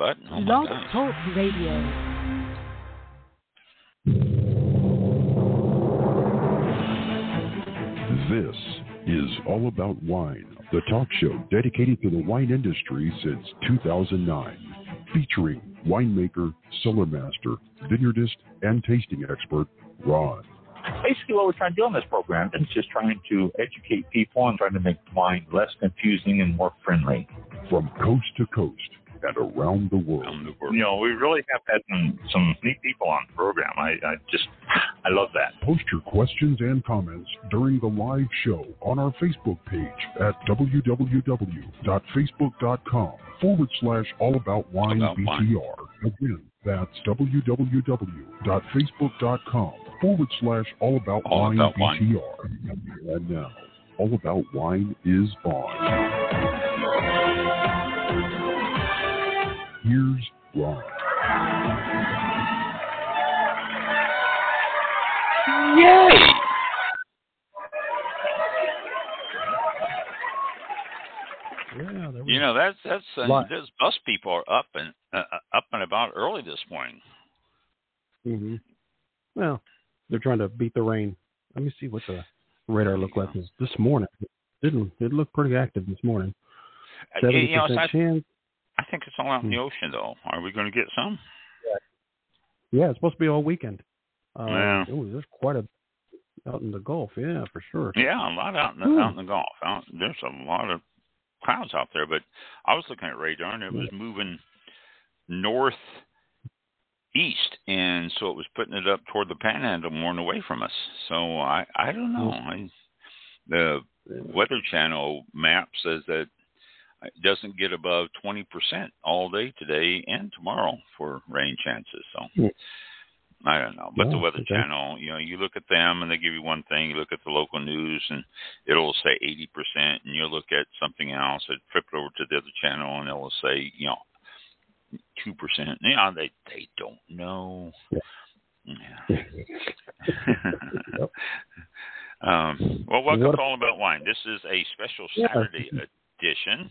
button. Oh, my Blog gosh. Talk Radio. This is All About Wine, the talk show dedicated to the wine industry since 2009, featuring winemaker, cellar master, vineyardist, and tasting expert, Ron. Basically, what we're trying to do on this program is just trying to educate people and trying to make wine less confusing and more friendly. From coast to coast and around the world. You know, we really have had some neat people on the program. I love that. Post your questions and comments during the live show on our Facebook page at www.facebook.com/allaboutwinebtr. Again, that's www.facebook.com/allaboutwinebtr. And now, All About Wine is on. Here's Ron. Yay! Yeah, you know, that's those bus people are up and about early this morning. Mm-hmm. Well, they're trying to beat the rain. Let me see what the radar looked like this morning. It looked pretty active this morning. 70% chance. I think it's all out in the ocean, though. Are we going to get some? Yeah, it's supposed to be all weekend. Yeah. There's quite a out in the Gulf. Yeah, for sure. Yeah, a lot out in the Gulf. There's a lot of clouds out there, but I was looking at radar, and it was moving northeast, and so it was putting it up toward the Panhandle more and away from us. So I don't know. The Weather Channel map says that it doesn't get above 20% all day today and tomorrow for rain chances. So I don't know. But the Weather Channel, you know, you look at them and they give you one thing. You look at the local news and it'll say 80%, and you look at something else and flip it over to the other channel and it'll say, 2%. Yeah, they don't know. Yeah. Well, welcome to All About Wine. This is a special Saturday edition.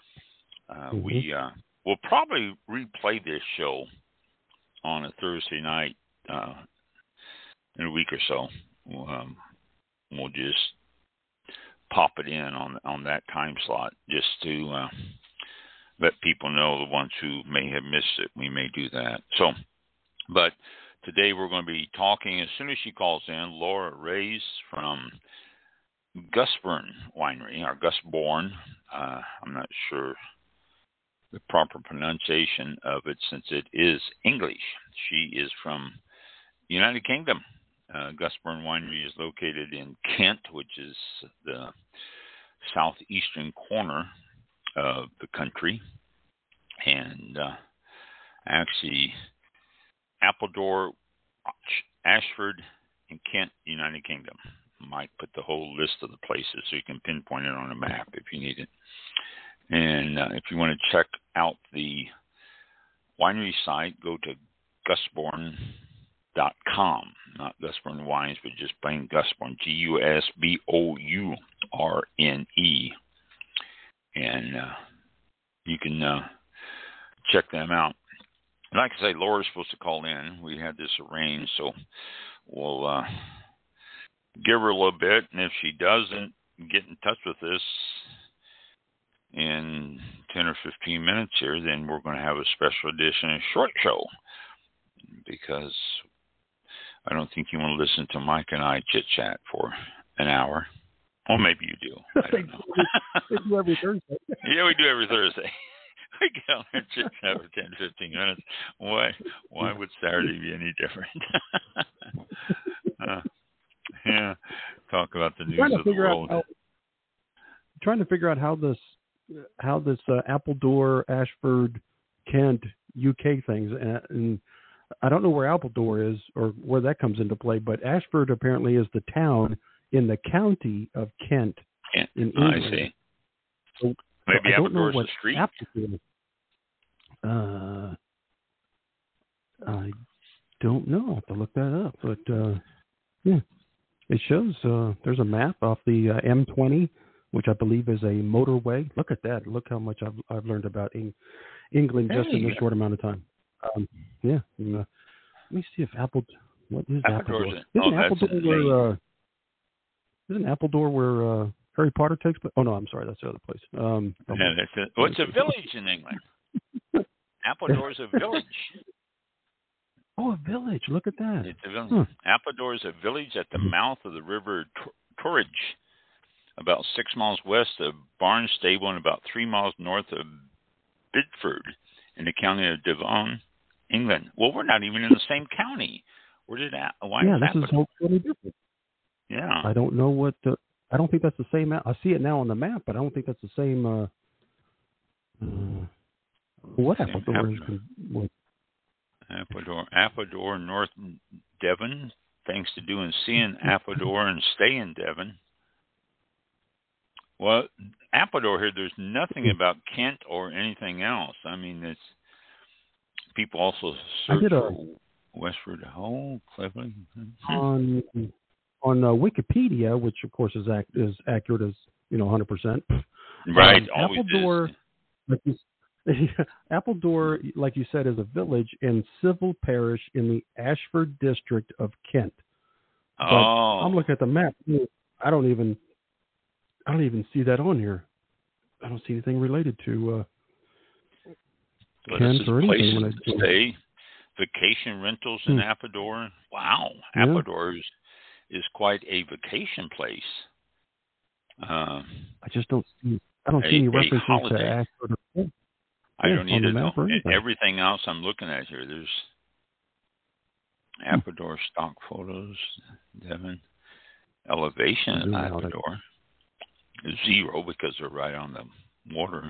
We'll probably replay this show on a Thursday night in a week or so. We'll just pop it in on that time slot just to let people know, the ones who may have missed it. We may do that. So, but today we're going to be talking, as soon as she calls in, Laura Reyes from Gusbourne Winery, or Gusbourne. I'm not sure the proper pronunciation of it since it is English. She is from the United Kingdom. Gusbourne Winery is located in Kent, which is the southeastern corner of the country. And actually, Appledore, Ashford, and Kent, United Kingdom. Might put the whole list of the places so you can pinpoint it on a map if you need it. And if you want to check out the winery site, go to Gusbourne.com. Not Gusbourne Wines, but just plain Gusbourne, Gusbourne. And you can check them out. And like I say, Laura's supposed to call in. We had this arranged, so we'll give her a little bit. And if she doesn't get in touch with us in 10 or 15 minutes here, then we're going to have a special edition, a short show, because I don't think you want to listen to Mike and I chit-chat for an hour. Or maybe you do. I don't know. We do every Thursday. Yeah, we do every Thursday. We get on there and chit-chat for 10 to 15 minutes. Why would Saturday be any different? Yeah, talk about the news of the world. Trying to figure out how this Appledore, Ashford, Kent, UK things, and I don't know where Appledore is or where that comes into play, but Ashford apparently is the town in the county of Kent in England. I see. So maybe Appledore is the street? I don't know. I'll have to look that up, but yeah. It shows there's a map off the M20 which I believe is a motorway. Look at that. Look how much I've learned about England just in this short amount of time. Yeah. Let me see if what is Appledore? Isn't Appledore where Harry Potter takes place? Oh, no, I'm sorry. That's the other place. That's it. Well, it's a village in England. Appledore is a village. Oh, a village. Look at that. It's a village. Appledore is a village at the mouth of the river Torridge, about 6 miles west of Barnstable and about 3 miles north of Bidford in the county of Devon, England. Well, we're not even in the same county. Where did this is totally different. Yeah. I don't know I don't think that's the same. I see it now on the map, but I don't think that's the same. What Appledore is? Appledore, North Devon. Things to do in seeing Appledore and stay in Devon. Well, Appledore here, there's nothing about Kent or anything else. I mean, it's people also search for Westford Hole, Cleveland. On Wikipedia, which of course is accurate as 100%. Right, Appledore, Appledore, like you said, is a village and civil parish in the Ashford district of Kent. But I'm looking at the map. I don't even see that on here. I don't see anything related to Kent or anything. Places to stay, vacation rentals in Appledore. Wow, Appledore is quite a vacation place. I just don't see. I don't see any references to Ashford. I don't either. Everything else I'm looking at here, there's Appledore stock photos, Devon elevation of Appledore. 0 because they're right on the water.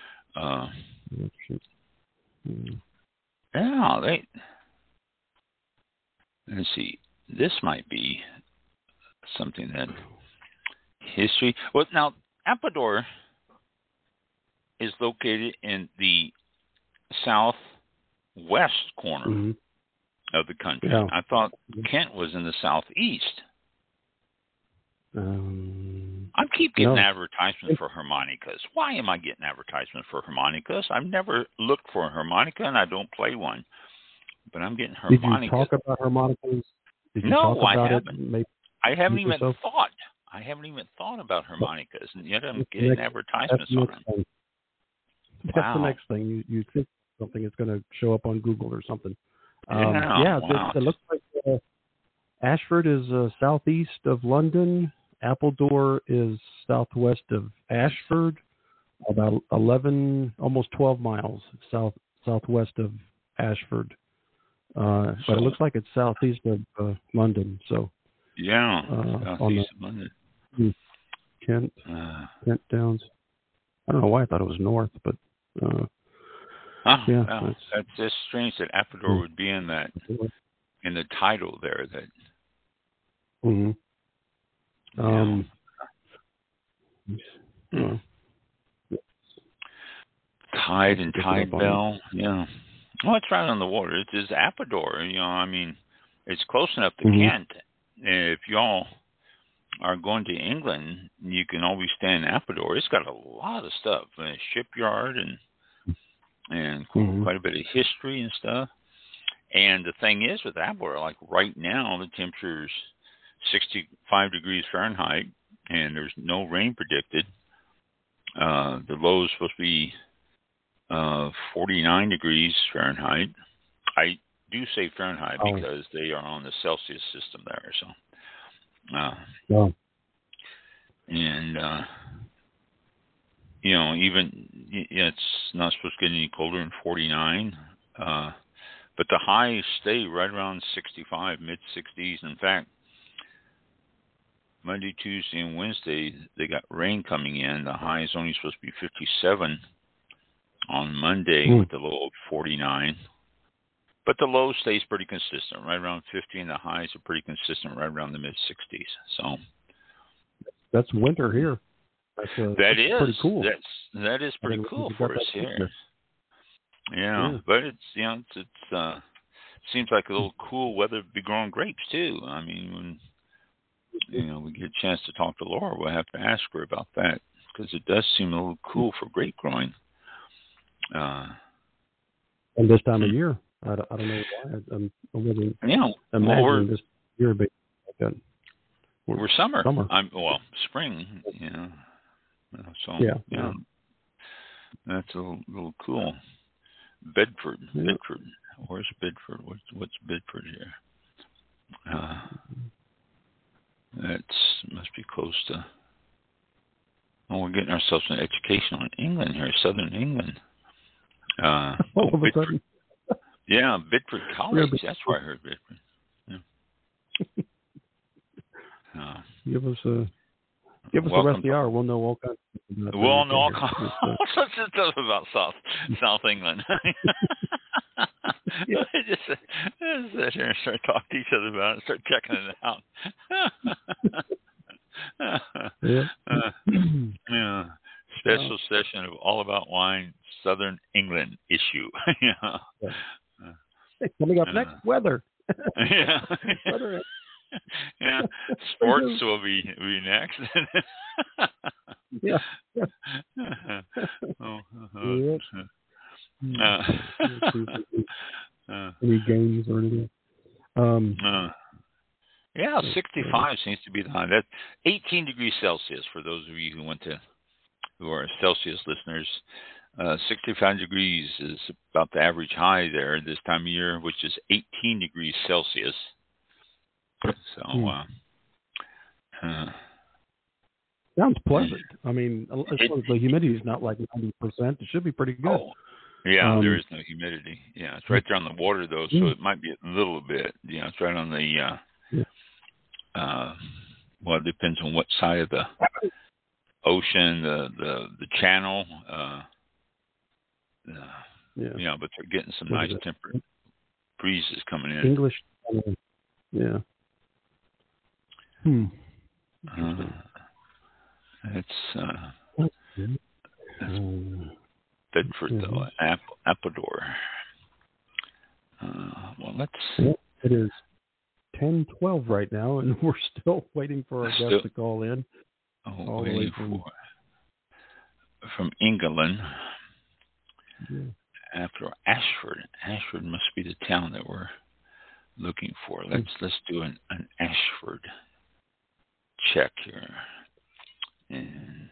Let's see. This might be something that history. Well, now Appledore is located in the southwest corner of the country. Yeah. I thought Kent was in the southeast. I keep getting advertisements for harmonicas. Why am I getting advertisements for harmonicas? I've never looked for a harmonica, and I don't play one. But I'm getting harmonicas. Did you talk about harmonicas? No, I haven't. I haven't even thought. I haven't even thought about harmonicas, and yet I'm getting advertisements on them. That's the next thing. You think something is going to show up on Google or something. It looks like Ashford is southeast of London. Appledore is southwest of Ashford, about 11, almost 12 miles southwest of Ashford. But it looks like it's southeast of London. So southeast of London. Kent Downs. I don't know why I thought it was north, but that's just strange that Appledore would be in that in the title there. That. Tide and Tide Bell. Yeah. Well, it's right on the water. It is Appledore. I mean, it's close enough to Kent. If y'all are going to England, you can always stay in Appledore. It's got a lot of stuff, a shipyard and quite a bit of history and stuff. And the thing is with Appledore, like right now, the temperature's 65 degrees Fahrenheit, and there's no rain predicted. The low is supposed to be 49 degrees Fahrenheit. I do say Fahrenheit because they are on the Celsius system there. So, and even it's not supposed to get any colder than 49. But the highs stay right around 65, mid 60s. In fact, Monday, Tuesday, and Wednesday, they got rain coming in. The high is only supposed to be 57 on Monday with the low of 49. But the low stays pretty consistent, right around 50, and the highs are pretty consistent, right around the mid-60s. So that's winter here. That's pretty cool. That is pretty cool for us here. Yeah, but it's seems like a little cool weather to be growing grapes too. I mean, we get a chance to talk to Laura, we'll have to ask her about that because it does seem a little cool for grape growing. And this time of year, I don't know why. I'm really imagining this year being like that. We're summer. Spring. So yeah. That's a little cool. Bedford. Where's Bedford? What's Bedford here? Must be close to. Well, we're getting ourselves an education on England here, Southern England. All of a sudden. Yeah, Bedford College. That's where I heard Bedford. Yeah. Give us the rest of the hour. We'll know all kinds of things. We'll know all kinds of stuff about South England. Just sit here and start talking to each other about it, start checking it out. Special session of All About Wine, Southern England issue. Coming up next, weather. Weather. Sports will be next. Any games or anything? 65 seems to be the high. That's 18 degrees Celsius for those of you who are Celsius listeners. 65 degrees is about the average high there this time of year, which is 18 degrees Celsius. So, sounds pleasant. I mean, the humidity is not like 90%. It should be pretty good. Oh, yeah, there is no humidity. Yeah, it's right there on the water, though, so it might be a little bit. Yeah, it's right on the, well, it depends on what side of the ocean, the channel. But they're getting some nice temperate breezes coming in. English. Yeah. That's Bedford, though, Appledore. It is 10:12 right now, and we're still waiting for our guest to call in. All the way from England. After Ashford. Ashford must be the town that we're looking for. Let's do an Ashford check here and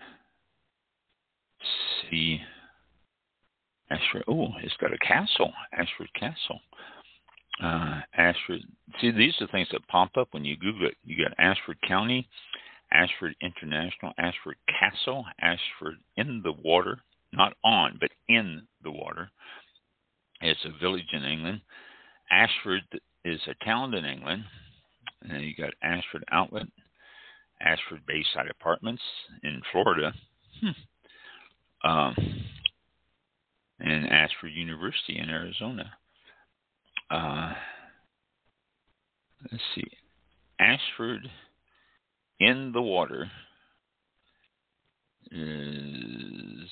see Ashford. Oh, it's got a castle, Ashford Castle. Ashford. See, these are things that pop up when you Google it. You got Ashford County, Ashford International, Ashford Castle, Ashford in the water, not on, but in the water. It's a village in England. Ashford is a town in England. And then you got Ashford Outlet, Ashford Bayside Apartments in Florida, and Ashford University in Arizona. Let's see. Ashford in the water is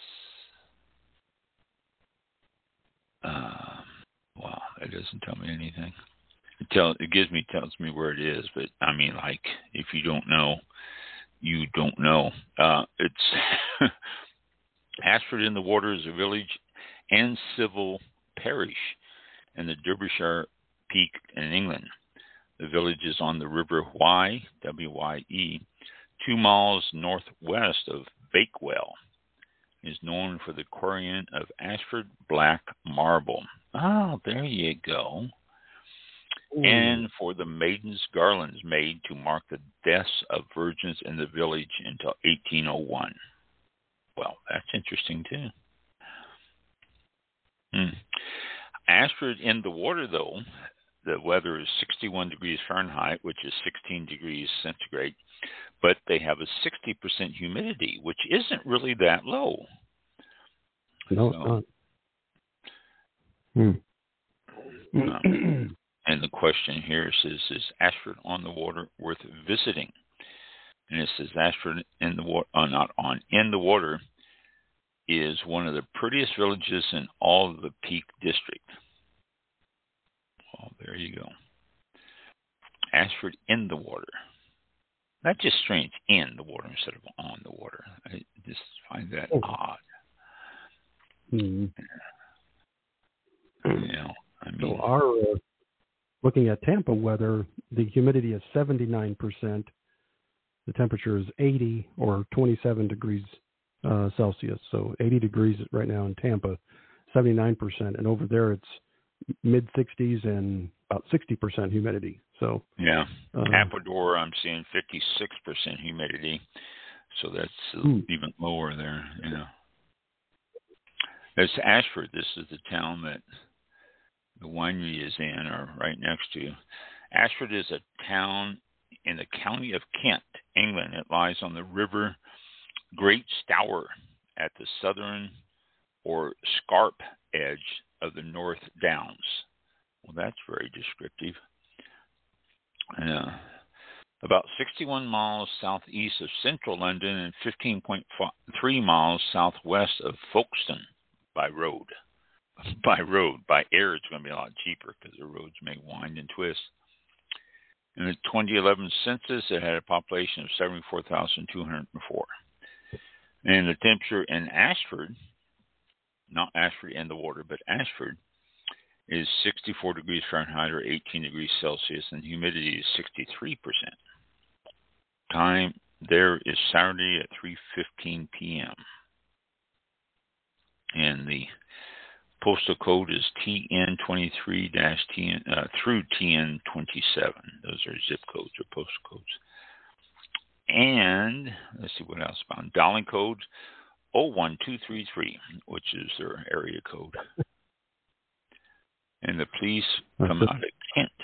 wow, that doesn't tell me anything. Tells me where it is, but I mean, like, if you don't know, you don't know. It's Ashford in the Water is a village and civil parish in the Derbyshire Peak in England. The village is on the River Wye, W-Y-E, 2 miles northwest of Bakewell. It is known for the quarrying of Ashford black marble. Oh, there you go. And for the maidens' garlands made to mark the deaths of virgins in the village until 1801. Well, that's interesting, too. Ashford in the water, though, the weather is 61 degrees Fahrenheit, which is 16 degrees centigrade, but they have a 60% humidity, which isn't really that low. No, it's not. And the question here says, is Ashford on the water worth visiting? And it says Ashford in the water, in the water is one of the prettiest villages in all of the Peak District. Well, there you go. Ashford in the water. That's just strange. In the water instead of on the water. I just find that odd. Mm-hmm. I mean, so our looking at Tampa weather, the humidity is 79%. The temperature is 80 or 27 degrees Celsius. So 80 degrees right now in Tampa, 79%, and over there it's mid 60s and about 60% humidity. So yeah, Apador, I'm seeing 56% humidity, so that's even lower there. Yeah, it's Ashford. This is the town that the winery is in, or right next to. Ashford is a town in the county of Kent, England. It lies on the river Great Stour at the southern or scarp edge of the North Downs. Well, that's very descriptive. About 61 miles southeast of central London and 15.3 miles southwest of Folkestone by road. By air, it's going to be a lot cheaper because the roads may wind and twist. In the 2011 census, it had a population of 74,204. And the temperature in Ashford, not Ashford in the water, but Ashford, is 64 degrees Fahrenheit or 18 degrees Celsius, and humidity is 63%. Time there is Saturday at 3:15 p.m. And the postal code is TN23-TN through TN27. Those are zip codes or postal codes. And let's see what else found. Dialing code 01233, which is their area code. And the police come out of Kent.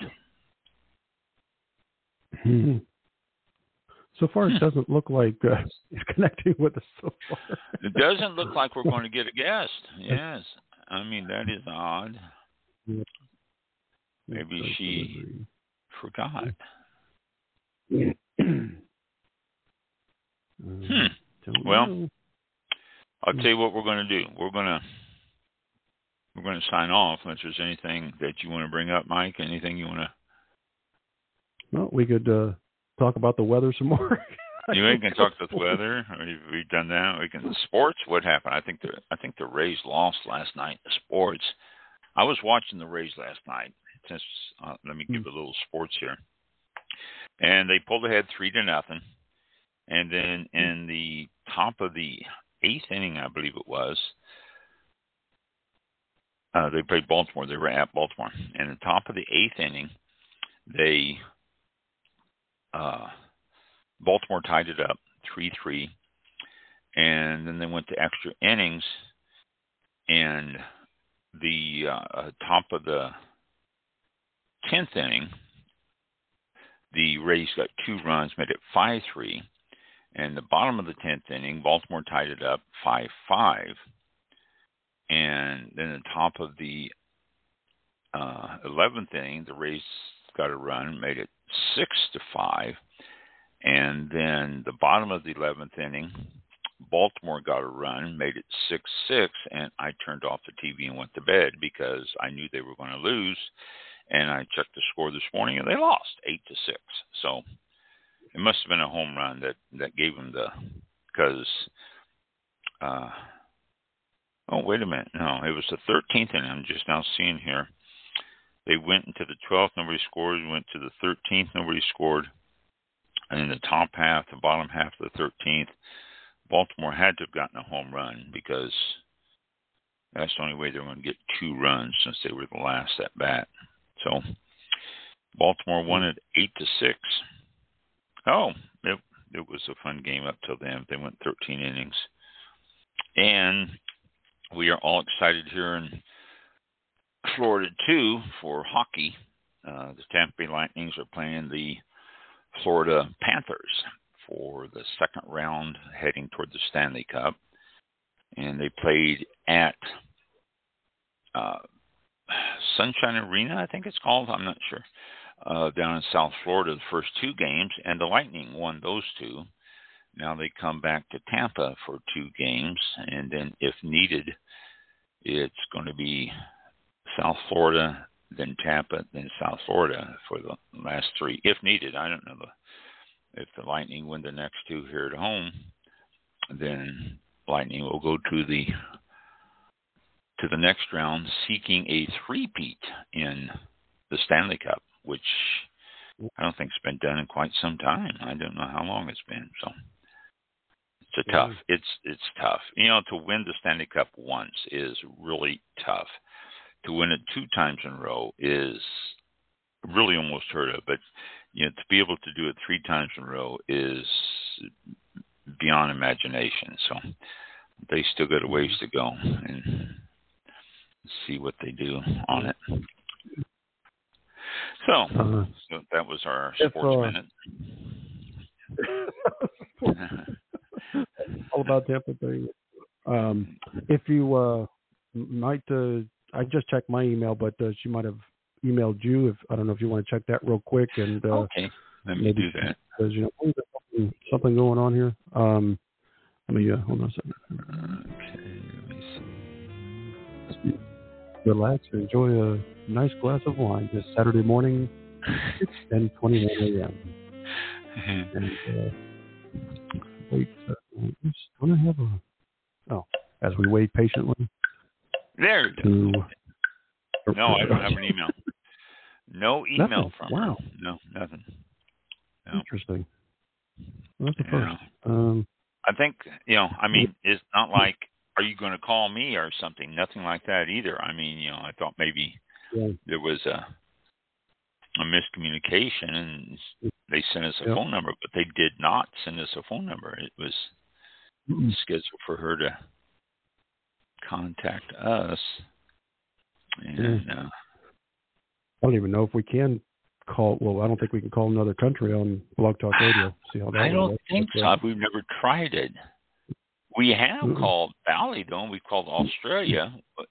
Mm-hmm. So far, it doesn't look like it's connecting with us so far. It doesn't look like we're going to get a guest. Yes. I mean, that is odd. Maybe she forgot. Well, I'll tell you what we're going to do. We're going to sign off unless there's anything that you want to bring up, Mike. Anything you want to? Well, we could talk about the weather some more. You can talk about the weather. We've done that. We can sports. What happened? I think the Rays lost last night. The sports. I was watching the Rays last night. Since let me give a little sports here. And they pulled ahead 3-0. And then in the top of the 8th inning, I believe it was, they played Baltimore. They were at Baltimore. And at the top of the 8th inning, Baltimore tied it up 3-3. And then they went to extra innings. And the top of the 10th inning, the Rays got 2 runs, made it 5-3. And the bottom of the 10th inning, Baltimore tied it up 5-5. And then the top of the 11th inning, the Rays got a run, made it 6-5. And then the bottom of the 11th inning, Baltimore got a run, made it 6-6. And I turned off the TV and went to bed because I knew they were going to lose. And I checked the score this morning, and they lost 8-6. So it must have been a home run that gave them because, oh, wait a minute. No, it was the 13th inning. I'm just now seeing here. They went into the 12th, nobody scored. Went to the 13th, nobody scored. And in the top half, the bottom half of the 13th, Baltimore had to have gotten a home run because that's the only way they were going to get 2 runs since they were the last at bat. So Baltimore won it 8-6. Oh, it was a fun game up till then. They went 13 innings. And we are all excited here in Florida, too, for hockey. The Tampa Bay Lightnings are playing the Florida Panthers for the second round heading toward the Stanley Cup. And they played at Sunshine Arena, I think it's called. I'm not sure. Down in South Florida, the first 2 games, and the Lightning won those 2. Now they come back to Tampa for 2 games, and then if needed, it's going to be South Florida, then Tampa, then South Florida for the last 3. If needed, I don't know If the Lightning win the next two here at home, then Lightning will go to the next round, seeking a three-peat in the Stanley Cup, which I don't think has been done in quite some time. I don't know how long it's been. So it's a tough. It's tough. To win the Stanley Cup once is really tough. To win it 2 times in a row is really almost heard of. But to be able to do it 3 times in a row is beyond imagination. So they still got a ways to go and see what they do on it. So that was our sports minute. All about Tampa Bay. If you might, I just checked my email, but she might have emailed you. I don't know if you want to check that real quick. And okay, let me do that. Because something going on here. Let me hold on a second. Okay, let me see. Relax and enjoy a nice glass of wine this Saturday morning, 10:21 a.m. And wait, don't I have as we wait patiently. There. No, I don't have an email. No email nothing. from her. No, nothing. No. Interesting. Well, that's the first. I think, it's not like, are you going to call me or something? Nothing like that either. I mean, I thought maybe there was a miscommunication and they sent us a phone number, but they did not send us a phone number. It was scheduled for her to contact us. And I don't even know if we can call. Well, I don't think we can call another country on Blog Talk Radio. See how that I don't works. think so. We've never tried it. We have called Bali, though. We've called Australia. But,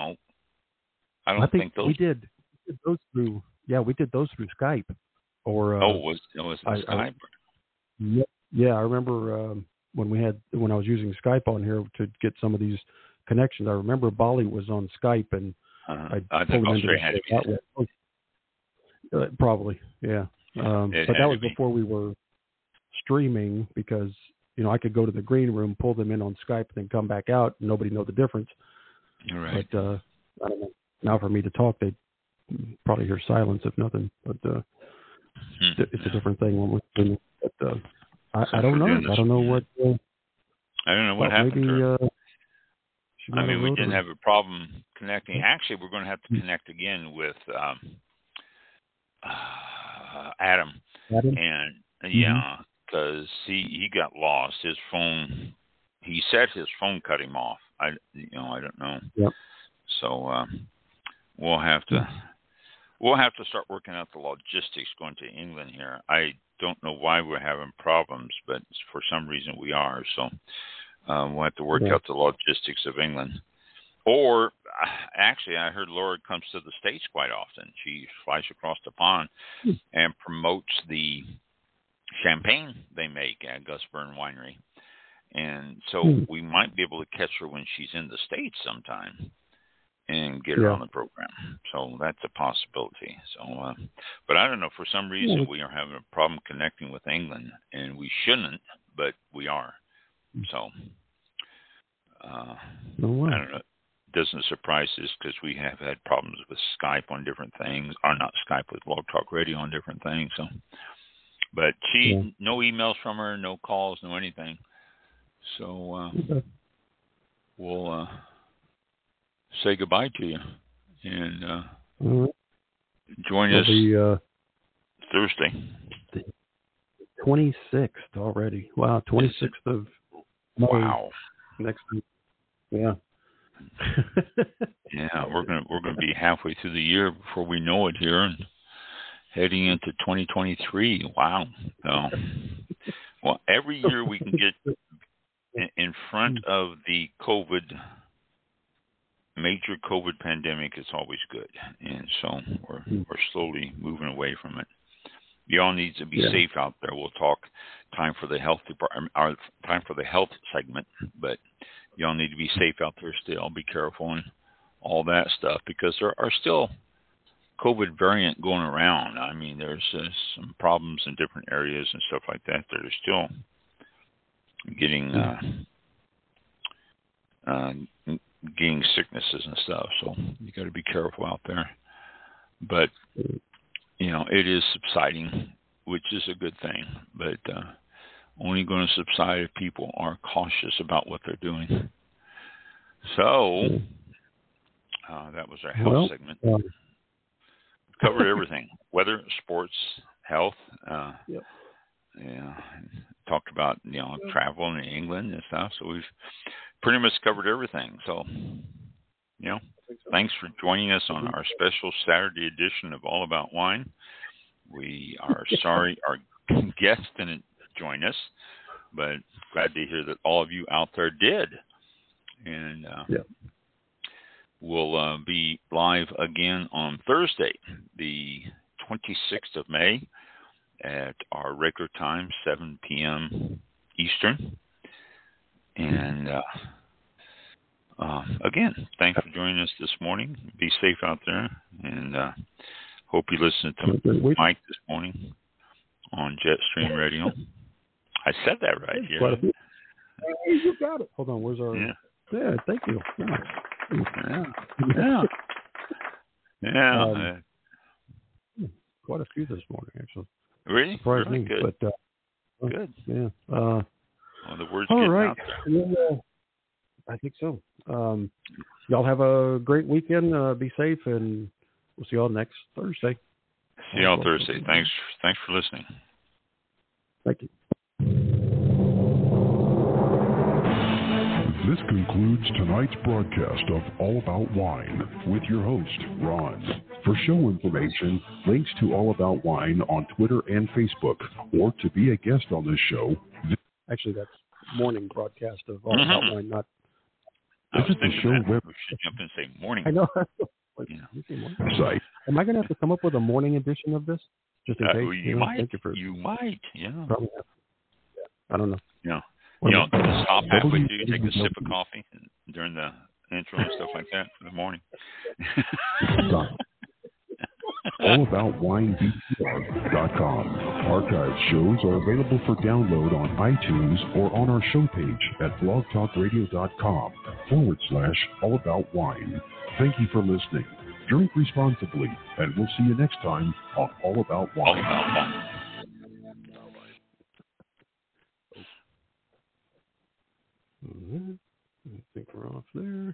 I think those. We did those through. Yeah, we did those through Skype. Or was Skype? I remember when I was using Skype on here to get some of these connections. I remember Bali was on Skype, and I think Australia had to be. Probably, yeah. But that was before we were streaming, because I could go to the green room, pull them in on Skype, then come back out, and nobody know the difference. Right. But I don't know. Now for me to talk, they'd probably hear silence if nothing. But it's a different thing when we're streaming. But I don't know. I don't know what. I don't know what happened maybe, to her. We didn't have a problem connecting. Actually, we're going to have to connect again with Adam. And because he got lost. His phone. He said his phone cut him off. I don't know. Yep. So we'll have to start working out the logistics going to England here. I don't know why we're having problems, but for some reason we are. So we'll have to work out the logistics of England. Or actually, I heard Laura comes to the States quite often. She flies across the pond and promotes the champagne they make at Gus Byrne Winery. And so we might be able to catch her when she's in the States sometime and get her on the program. So that's a possibility. So, but I don't know, for some reason we are having a problem connecting with England, and we shouldn't, but we are. So, I don't know. It doesn't surprise us because we have had problems with Skype on different things, or not Skype, with Blog Talk Radio on different things. So, but no emails from her, no calls, no anything. So we'll say goodbye to you and join us Thursday. 26th already. Wow, 26th of May. Wow. Next week. Yeah. Yeah, we're gonna be halfway through the year before we know it here, and heading into 2023. Wow. So, well, every year we can get in front of the major COVID pandemic, it's always good, and so we're slowly moving away from it. You all need to be safe out there. We'll talk time for the health department, or time for the health segment, but you all need to be safe out there still. Be careful and all that stuff, because there are still COVID variant going around. I mean, there's some problems in different areas and stuff like that. That are still getting getting sicknesses and stuff. So you got to be careful out there. But it is subsiding, which is a good thing. But only going to subside if people are cautious about what they're doing. So that was our health segment. Covered everything: weather, sports, health. Talked about travel in England and stuff. So we've pretty much covered everything. So thanks for joining us on our special Saturday edition of All About Wine. We are sorry our guest didn't join us, but glad to hear that all of you out there did. And we'll be live again on Thursday, the 26th of May, at our regular time, 7 p.m. Eastern. And again, thanks for joining us this morning. Be safe out there, and hope you listened to Mike this morning on Jetstream Radio. I said that right. Yeah. You got it. Hold on. Where's our... Yeah, thank you. Yeah. Quite a few this morning, actually. Really? Surprised really me, good. But, good. Yeah. Well, the word's all getting right. out there. I think so. Y'all have a great weekend. Be safe, and we'll see y'all next Thursday. See y'all Thursday. Thanks for listening. Thank you. This concludes tonight's broadcast of All About Wine with your host, Ron. For show information, links to All About Wine on Twitter and Facebook, or to be a guest on this show. Actually, that's morning broadcast of All About Wine, not... I was thinking the show we should jump in and say morning. I know. Site. Am I going to have to come up with a morning edition of this? Just in case? You might. Thank you for... You might, yeah. Probably have. I don't know. Yeah. Stop halfway through, take a sip of coffee during the intro and stuff like that for the morning. AllAboutWineBTR.com. Archived shows are available for download on iTunes or on our show page at blogtalkradio.com/allaboutwine. Thank you for listening. Drink responsibly, and we'll see you next time on All About Wine. All About Wine. I think we're off there.